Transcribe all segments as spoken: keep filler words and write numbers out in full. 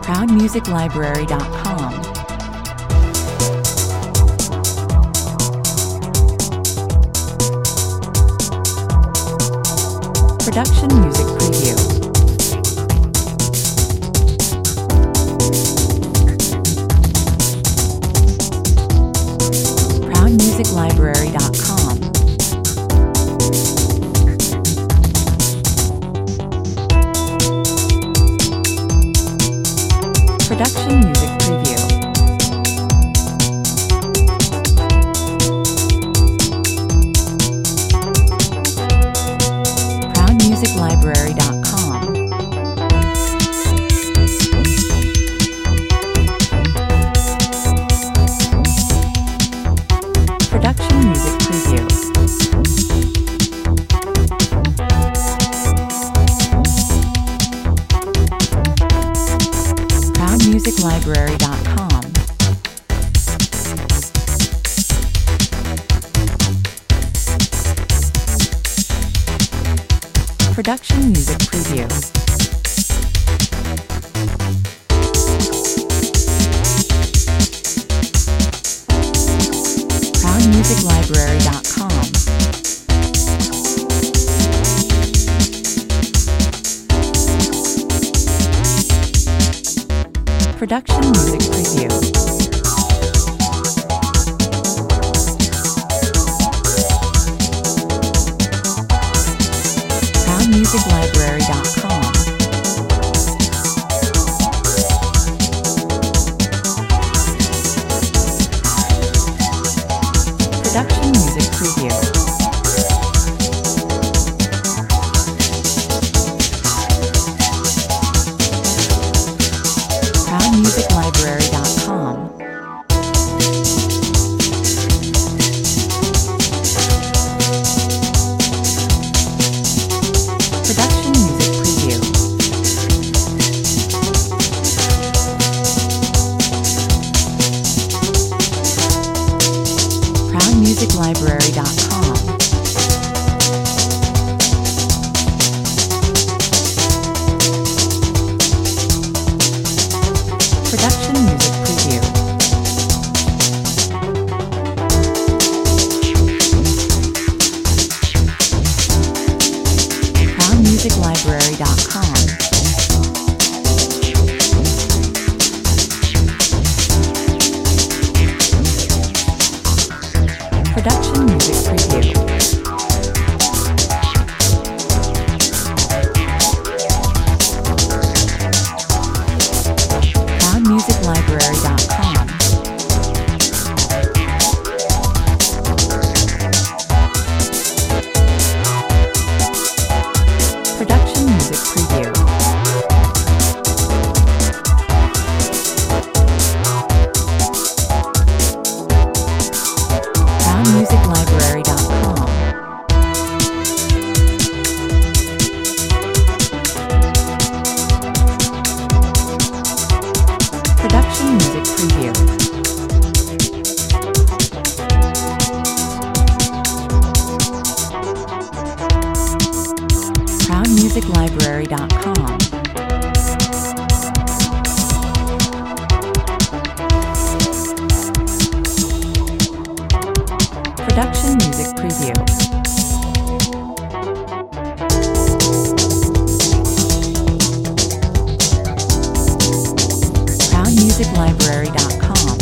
proud music library dot com. Production Music Preview. proud music library dot com. Production Music Preview. proud music library dot com. Production Music Preview. proud music library dot com. Production Music Preview. proud music library dot com. Production Music Preview. proud music library dot com. Production Music Preview. proud music library dot com. Production Music Preview. proud music library dot com. Production Music Preview. proud music library dot com. Production Music Preview. proud music library dot com. Production Music Preview. proud music library dot com. Production Music Preview. proud music library dot com. Production Music Preview. proud music library dot com.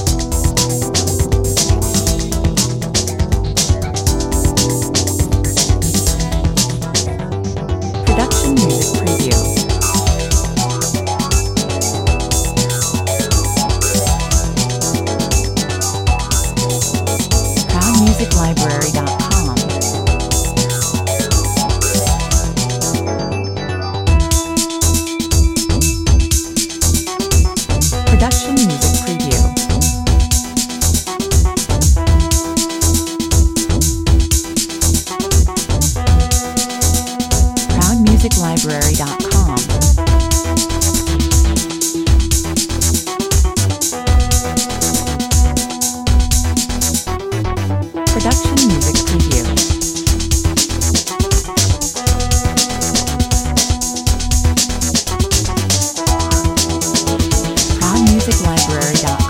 Production Music Preview. proud music library dot com. Production Music Preview. proud music library dot com. Production Music Preview. music library dot com.